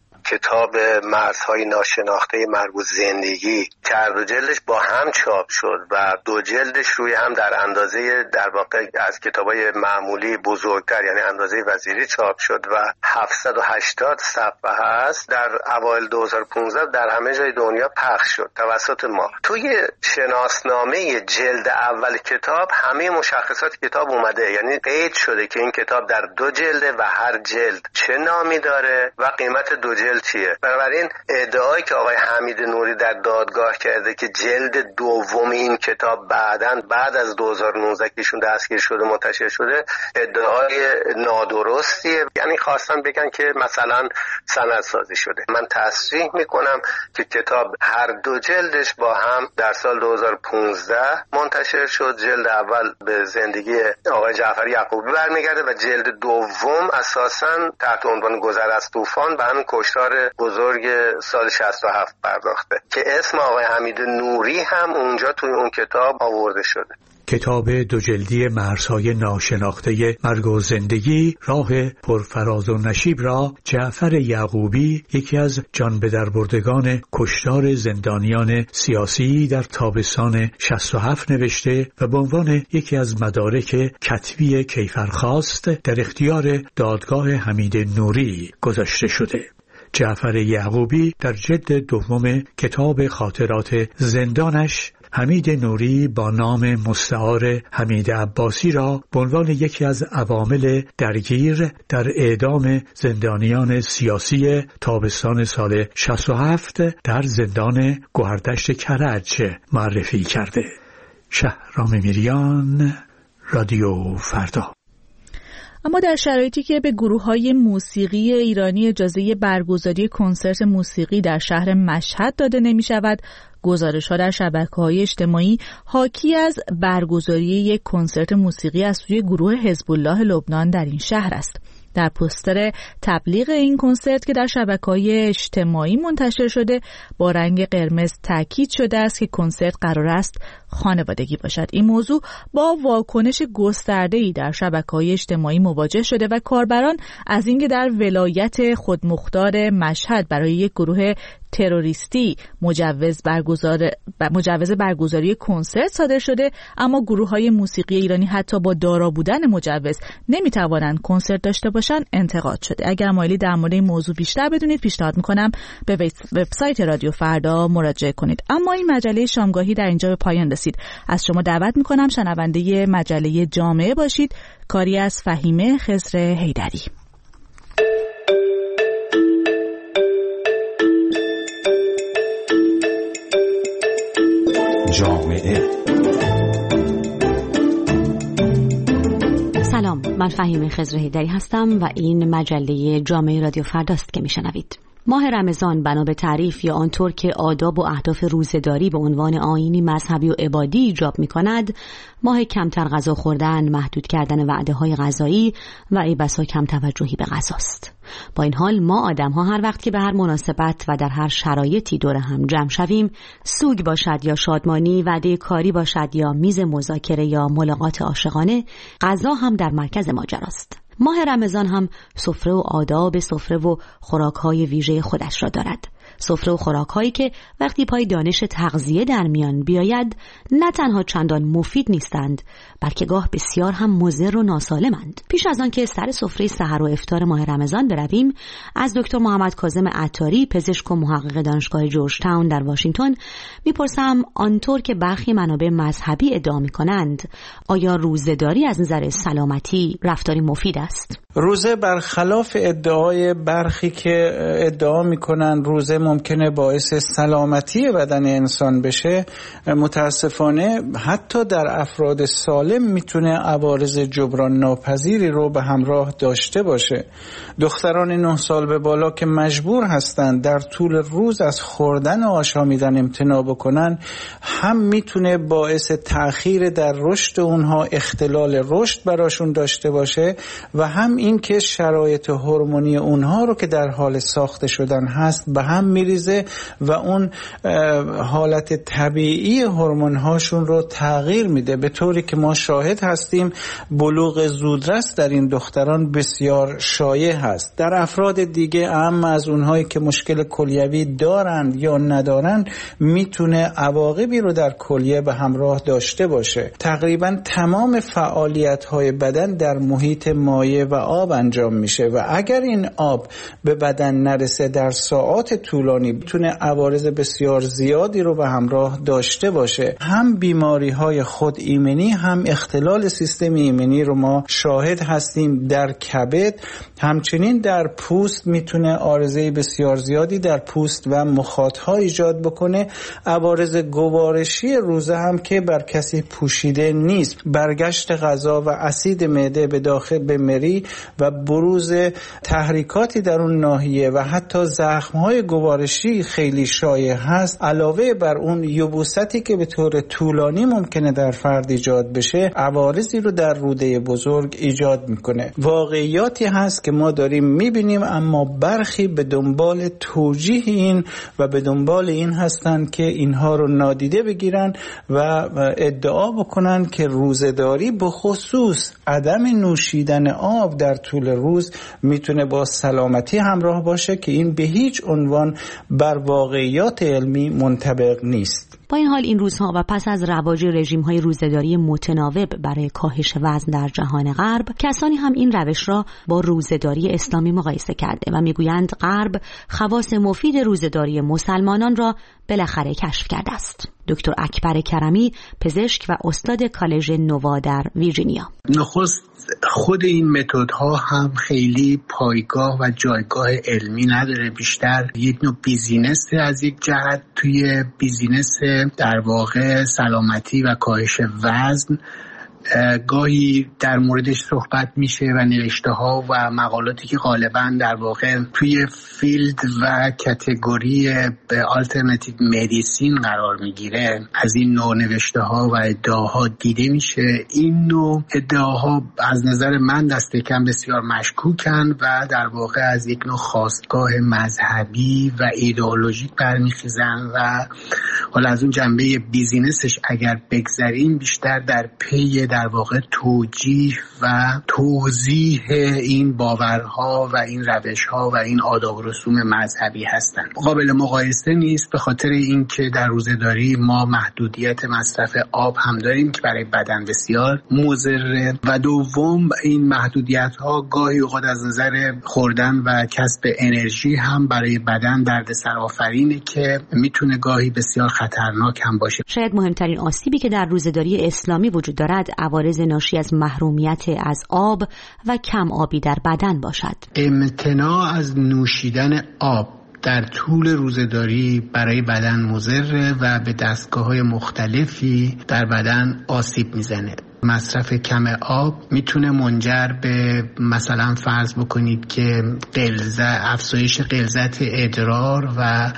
کتاب مرزهای ناشناخته مرگ و زندگی که هر دو جلدش با هم چاپ شد و دو جلدش روی هم در اندازه در واقع از کتابای معمولی بزرگتر، یعنی اندازه وزیری چاپ شد و هفتصد و هشتاد صفحه هست، در اوایل دو هزار و پانزده در همه جای دنیا پخش شد توسط ما. توی شناسنامه جلد اول کتاب همه مشخصات کتاب اومده، یعنی قید شده که این کتاب در دو جلده و هر جلد چه نامی داره و قیمت دو جلد چیه. بنابراین ادعایی که آقای حمید نوری در دادگاه کرده که جلد دوم این کتاب بعداً بعد از دو هزار و نوزده که ایشون دستگیر شده منتشر شده، ادعای نادرستیه. یعنی خواستن بگن که مثلا سندسازی شده. من تصریح میکنم که کتاب هر دو جلدش با هم در سال دو هزار و پانزده منتشر شد. جلد اول به زندگی آقای جعفر یعقوبی برمیگرده و جلد دوم اساساً تحت عنوان گذر از طوفان به همین کشتار بزرگ سال شصت و هفت پرداخته که اسم آقای حمید نوری هم اونجا توی اون کتاب آورده شده. کتاب دو جلدی مرزهای ناشناخته مرگ و زندگی، راه پرفراز و نشیب را جعفر یعقوبی، یکی از جان به در بردگان کشتار زندانیان سیاسی در تابستان شصت و هفت نوشته و به عنوان یکی از مدارک کتبی کیفرخواست در اختیار دادگاه حمید نوری گذاشته شده. جعفر یعقوبی در جلد دوم کتاب خاطرات زندانش حمید نوری با نام مستعار حمید عباسی را به عنوان یکی از عوامل درگیر در اعدام زندانیان سیاسی تابستان سال شصت و هفت در زندان گوهردشت کرج معرفی کرده. شهرام میریان، رادیو فردا. اما در شرایطی که به گروه‌های موسیقی ایرانی اجازه برگزاری کنسرت موسیقی در شهر مشهد داده نمی‌شود، گزارش‌ها در شبکه‌های اجتماعی حاکی از برگزاری یک کنسرت موسیقی از سوی گروه حزب الله لبنان در این شهر است. در پوستر تبلیغ این کنسرت که در شبکه‌های اجتماعی منتشر شده با رنگ قرمز تاکید شده است که کنسرت قرار است خانوادگی باشد. این موضوع با واکنش گسترده‌ای در شبکه‌های اجتماعی مواجه شده و کاربران از اینکه در ولایت خودمختار مشهد برای یک گروه تروریستی مجوز برگزار مجوز برگزاری کنسرت صادر شده، اما گروه‌های موسیقی ایرانی حتی با دارا بودن مجوز نمی‌توانند کنسرت داشته باشند انتقاد شده. اگر مایلی در مورد این موضوع بیشتر بدونید پیشنهاد می‌کنم به وبسایت رادیو فردا مراجعه کنید. اما این مجله شامگاهی در اینجا به پایان رسید. از شما دعوت می‌کنم شنونده مجله جامعه باشید. کاری از فهیمه خضر حیدری. جامعه. سلام، من فهیمه خضر حیدری هستم و این مجله جامعه رادیو فرداست که میشنوید. ماه رمضان بنا به تعریف یا آنطور که آداب و اهداف روزه‌داری به عنوان آیینی مذهبی و عبادی ایجاب می‌کند، ماه کمتر غذا خوردن، محدود کردن وعده‌های غذایی و ای بسا کم توجهی به غذاست. با این حال ما آدم‌ها هر وقت که به هر مناسبت و در هر شرایطی دور هم جمع شویم، سوگ باشد یا شادمانی، وعده کاری باشد یا میز مذاکره یا ملاقات عاشقانه، غذا هم در مرکز ماجراست. ماه رمضان هم سفره و آداب سفره و خوراک‌های ویژه خودش را دارد. سفره و خوراک‌هایی که وقتی پای دانش تغذیه در میان بیاید نه تنها چندان مفید نیستند، بلکه گاه بسیار هم مضر و ناسالمند. پیش از آن که سر سفره سحر و افطار ماه رمضان برویم، از دکتر محمد کاظم عطاری، پزشک و محقق دانشگاه جورج تاون در واشنگتن میپرسم آنطور که برخی منابع مذهبی ادعا میکنند، آیا روزه‌داری از نظر سلامتی رفتاری مفید است؟ روزه برخلاف ادعای برخی که ادعا میکنن روزه ممکنه باعث سلامتی بدن انسان بشه، متاسفانه حتی در افراد سالم میتونه عوارض جبران ناپذیری رو به همراه داشته باشه. دختران نه سال به بالا که مجبور هستند در طول روز از خوردن و آشامیدن امتناع بکنن، هم میتونه باعث تأخیر در رشد اونها، اختلال رشد براشون داشته باشه و هم این که شرایط هورمونی اونها رو که در حال ساخته شدن هست به هم میریزه و اون حالت طبیعی هورمون هاشون رو تغییر میده، به طوری که ما شاهد هستیم بلوغ زودرس در این دختران بسیار شایع هست. در افراد دیگه اهم از اونهایی که مشکل کلیوی دارند یا ندارند میتونه عواقبی رو در کلیه به همراه داشته باشه. تقریبا تمام فعالیت های بدن در محیط مایع و آب انجام میشه و اگر این آب به بدن نرسه در ساعات طولانی میتونه عوارض بسیار زیادی رو به همراه داشته باشه. هم بیماری های خود ایمنی، هم اختلال سیستم ایمنی رو ما شاهد هستیم در کبد، همچنین در پوست میتونه عارضه بسیار زیادی در پوست و مخاطها ایجاد بکنه. عوارض گوارشی روزه هم که بر کسی پوشیده نیست، برگشت غذا و اسید معده به داخل به مری و بروز تحریکاتی در اون ناحیه و حتی زخم‌های گوارشی خیلی شایع هست. علاوه بر اون یبوستی که به طور طولانی ممکنه در فرد ایجاد بشه، عوارضی رو در روده بزرگ ایجاد میکنه. واقعیاتی هست که ما داریم میبینیم، اما برخی به دنبال توجیه این و به دنبال این هستند که اینها رو نادیده بگیرن و ادعا بکنن که روزه‌داری به خصوص عدم نوشیدن آب در طول روز میتونه با سلامتی همراه باشه که این به هیچ عنوان بر واقعیات علمی منطبق نیست. با این حال این روزها و پس از رواج رژیم‌های روزه‌داری متناوب برای کاهش وزن در جهان غرب، کسانی هم این روش را با روزه‌داری اسلامی مقایسه کرده و میگویند غرب خواص مفید روزه‌داری مسلمانان را بالاخره کشف کرده است. دکتر اکبر کرمی، پزشک و استاد کالج نووا در ویرجینیا: نخست خود این متدها هم خیلی پایگاه و جایگاه علمی نداره، بیشتر یک نوع بیزینس از یک جهت، توی بیزینس در واقع سلامتی و کاهش وزن گاهی در موردش صحبت میشه و نوشته ها و مقالاتی که غالبا در واقع توی فیلد و کتگوری به آلترناتیو مدیسین قرار میگیره از این نوع نوشته ها و ادعاها دیده میشه. این نوع ادعاها از نظر من دست کم بسیار مشکوکن و در واقع از یک نوع خواستگاه مذهبی و ایدئولوژیک برمیخیزن و حالا از اون جنبه بیزینسش اگر بگذریم، بیشتر در پی در واقع توجیه و توضیح این باورها و این روشها و این آداب و رسوم مذهبی هستند. قابل مقایسه نیست، به خاطر اینکه در روزه‌داری ما محدودیت مصرف آب هم داریم که برای بدن بسیار مضره، و دوم این محدودیت ها گاهی اوقات از نظر خوردن و کسب انرژی هم برای بدن دردسر آفرینه که میتونه گاهی بسیار خطرناک هم باشه. شاید مهمترین آسیبی که در روزه‌داری اسلامی وجود دارد عوارض ناشی از محرومیت از آب و کم آبی در بدن باشد. امتناع از نوشیدن آب در طول روزه‌داری برای بدن مضر و به دستگاه‌های مختلفی در بدن آسیب میزنه. مصرف کم آب میتونه منجر به مثلا فرض بکنید که غلظت، افزایش غلظت ادرار و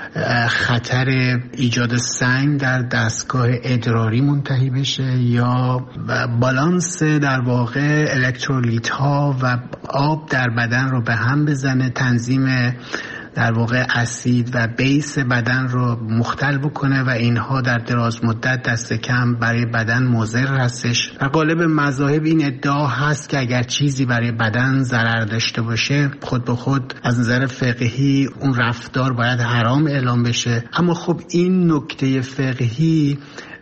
خطر ایجاد سنگ در دستگاه ادراری منتهی بشه، یا بالانس در واقع الکترولیت ها و آب در بدن رو به هم بزنه، تنظیم در واقع اسید و بیس بدن رو مختل بکنه و اینها در دراز مدت دست کم برای بدن مضر هستش. در قالب مذاهب این ادعا هست که اگر چیزی برای بدن ضرر داشته باشه خود به خود از نظر فقهی اون رفتار باید حرام اعلام بشه، اما خب این نکته فقهی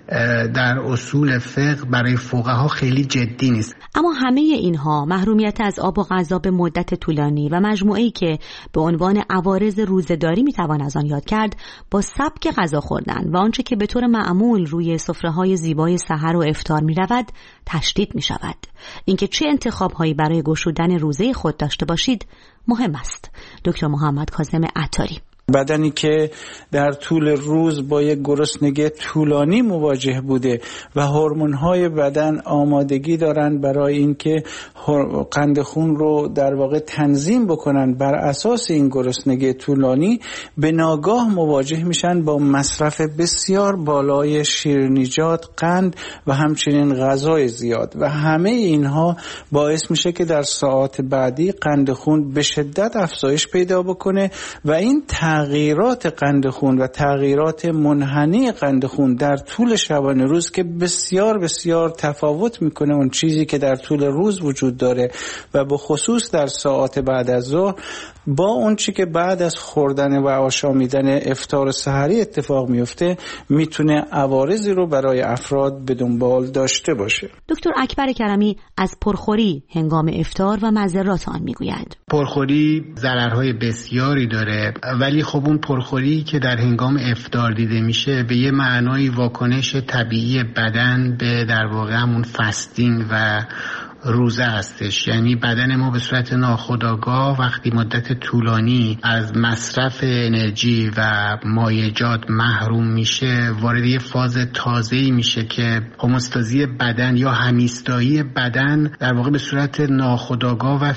در اصول فقه برای فقها خیلی جدی نیست. اما همه اینها، محرومیت از آب و غذا به مدت طولانی و مجموعه‌ای که به عنوان عوارض روزه‌داری میتوان از آن یاد کرد، با سبک غذا خوردن و آنچه که به طور معمول روی سفره‌های زیبای سحر و افطار میرود تشدید میشود. اینکه چه انتخاب‌هایی برای گشودن روزه خود داشته باشید مهم است. دکتر محمد کاظم عطاری. بدنی که در طول روز با یک گرسنگی طولانی مواجه بوده و هورمون‌های بدن آمادگی دارن برای اینکه قند خون رو در واقع تنظیم بکنن بر اساس این گرسنگی طولانی، به ناگاه مواجه میشن با مصرف بسیار بالای شیرینیجات، قند و همچنین غذای زیاد، و همه اینها باعث میشه که در ساعات بعدی قند خون به شدت افزایش پیدا بکنه و این تغییرات قند خون و تغییرات منحنی قند خون در طول شبانه روز که بسیار بسیار تفاوت میکنه اون چیزی که در طول روز وجود داره و به خصوص در ساعات بعد از ظهر با اون چی که بعد از خوردن و آشامیدن افطار سحری اتفاق میفته، میتونه عوارضی رو برای افراد به دنبال داشته باشه. دکتر اکبر کرمی از پرخوری هنگام افطار و مضرات آن میگوید. پرخوری ضررهای بسیاری داره، ولی خب اون پرخوری که در هنگام افطار دیده میشه به یه معنای واکنش طبیعی بدن به در واقع همون فستینگ و روزه هستش. یعنی بدن ما به صورت ناخودآگاه وقتی مدت طولانی از مصرف انرژی و مایعات محروم میشه، وارد یه فاز تازه‌ای میشه که هوموستازی بدن یا همیستایی بدن در واقع به صورت ناخودآگاه و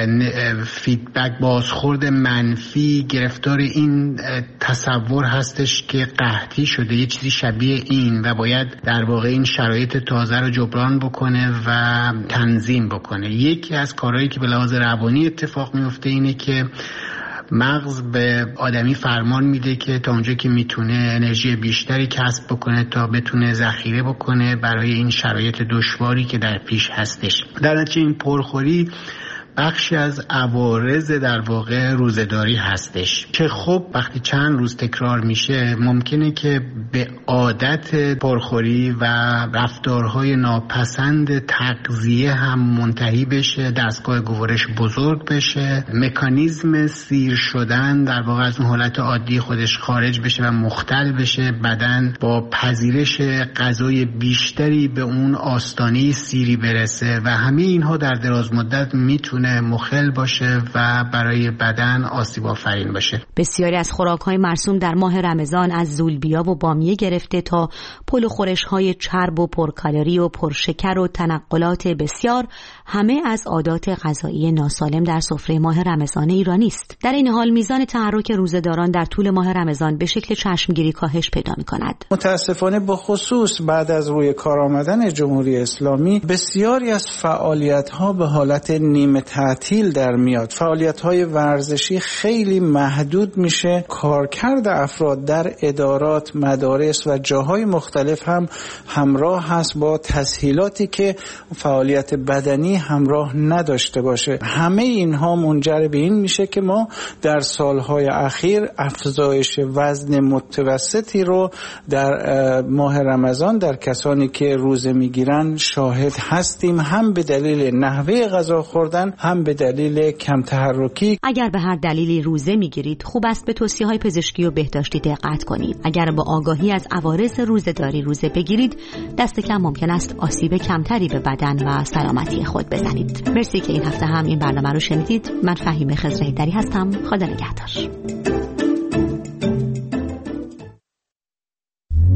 فیدبک، بازخورد منفی، گرفتار این تصور هستش که قحطی شده، یه چیزی شبیه این، و باید در واقع این شرایط تازه رو جبران بکنه و تنظیم بکنه. یکی از کارهایی که به لحاظ روانی اتفاق میفته اینه که مغز به آدمی فرمان میده که تا اونجا که میتونه انرژی بیشتری کسب بکنه تا بتونه ذخیره بکنه برای این شرایط دشواری که در پیش هستش. در نتیجه این پرخوری بخشی از عوارض در واقع روزه‌داری هستش که خب وقتی چند روز تکرار میشه ممکنه که به عادت پرخوری و رفتارهای ناپسند تغذیه هم منتهی بشه، دستگاه گوارش بزرگ بشه، مکانیزم سیر شدن در واقع از اون حالت عادی خودش خارج بشه و مختل بشه، بدن با پذیرش غذای بیشتری به اون آستانه سیری برسه و همه اینها در دراز مدت میتونه مخل باشه و برای بدن آسیب آفرین باشه. بسیاری از خوراک‌های مرسوم در ماه رمضان از زولبیا و بامیه گرفته تا پل و خورش‌های چرب و پرکالری و پرشکر و تنقلات بسیار، همه از عادات غذایی ناسالم در سفره ماه رمضان ایرانی است. در این حال میزان تحرک روزه‌داران در طول ماه رمضان به شکل چشمگیری کاهش پیدا می‌کند. متاسفانه به خصوص بعد از روی کار آمدن جمهوری اسلامی بسیاری از فعالیت‌ها به حالت نیمه تعطیل در میاد. فعالیت‌های ورزشی خیلی محدود میشه. کارکرد افراد در ادارات، مدارس و جاهای مختلف هم همراه هست با تسهیلاتی که فعالیت بدنی همراه نداشته باشه. همه اینها منجر به این میشه که ما در سالهای اخیر افزایش وزن متوسطی رو در ماه رمضان در کسانی که روزه میگیرن شاهد هستیم، هم به دلیل نحوه غذا خوردن، هم به دلیل کم تحرکی. اگر به هر دلیلی روزه میگیرید، خوب است به توصیه‌های پزشکی و بهداشتی دقت کنید. اگر با آگاهی از عوارض روزه‌داری روزه بگیرید، دست کم ممکن است آسیب کمتری به بدن و سلامتی خود بزنید. مرسی که این هفته هم این برنامه رو شنیدید. من فهیمه خضرهیدری هستم. خدا نگهدار.